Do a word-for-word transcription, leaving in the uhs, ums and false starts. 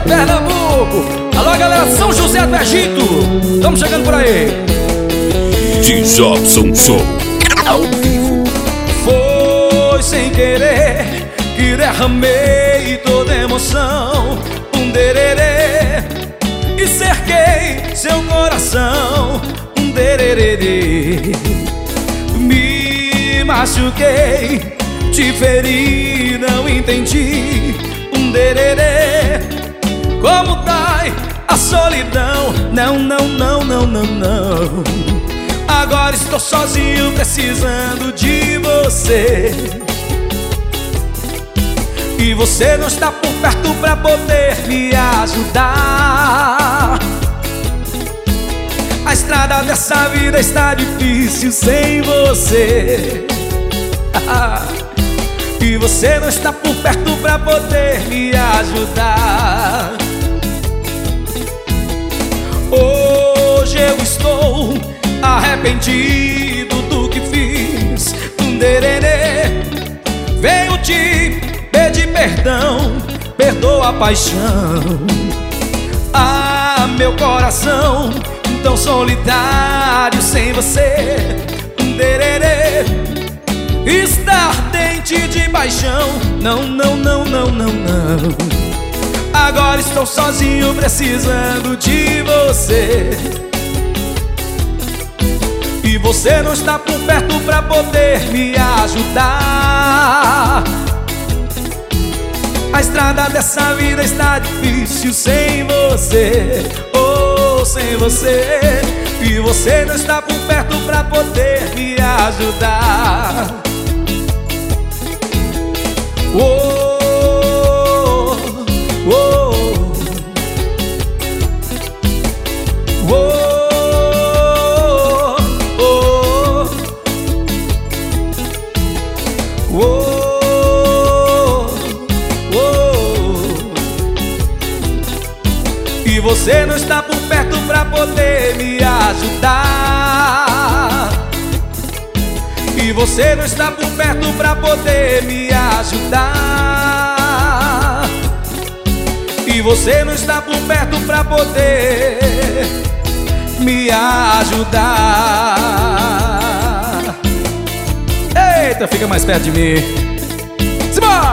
Pernambuco. Alô, galera, São José do Egito. Estamos chegando por aí. Djobson Show ao vivo. Foi sem querer que derramei toda emoção, um dererê, e cerquei seu coração, um dererê. Me machuquei, te feri, não entendi, um dererê. Como dói a solidão, não, não, não, não, não, não. Agora estou sozinho precisando de você, e você não está por perto pra poder me ajudar. A estrada dessa vida está difícil sem você. E você não está por perto pra poder me ajudar. Hoje eu estou arrependido do que fiz, um dererê. Venho te pedir perdão, perdoa a paixão. Ah, meu coração tão solitário sem você, um dererê. Está ardente de paixão, não, não, não, não, não, não. Agora estou sozinho precisando de você, e você não está por perto pra poder me ajudar. A estrada dessa vida está difícil sem você, oh, sem você. E você não está por perto pra poder me ajudar. Oh, oh, oh, oh, oh, oh. E você não está por perto pra poder me ajudar. E você não está por perto pra poder me ajudar. E você não está por perto pra poder me ajudar. Eita, fica mais perto de mim. Simbora!